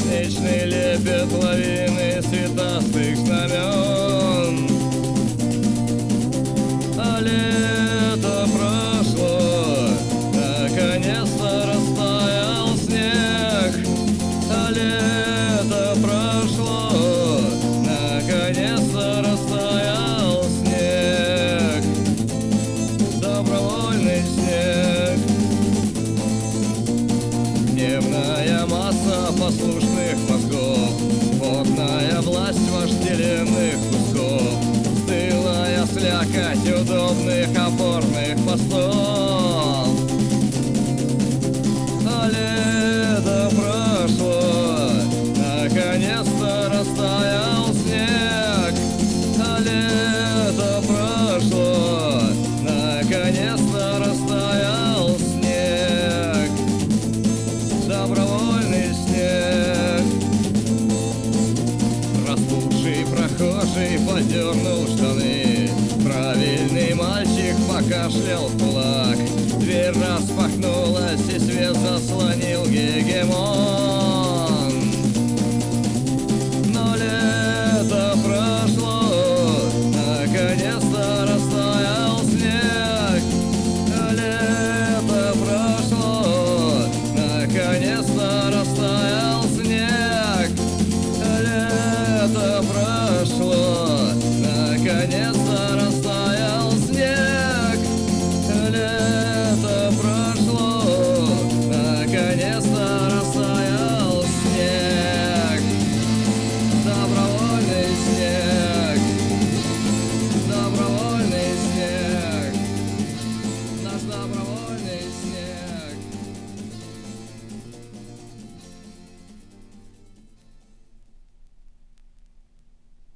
бесконечный лепет лавины цветастых знамен. А лето прошло, наконец-то растаял снег. А лето прошло, наконец-то растаял снег. Добровольный снег. Дневная масса послушных мозгов, потная власть вожделенных кусков, стылая слякоть удобных опорных постов. А лето прошло, наконец-то растаял снег. А лето прошло, наконец-то растаял снег. Добровольный снег. Распухший прохожий подернул штаны, правильный мальчик покашлял в кулак. Дверь распахнулась, и свет заслонил гегемон. Но лето прошло, наконец-то растаял снег. А лето прошло, наконец-то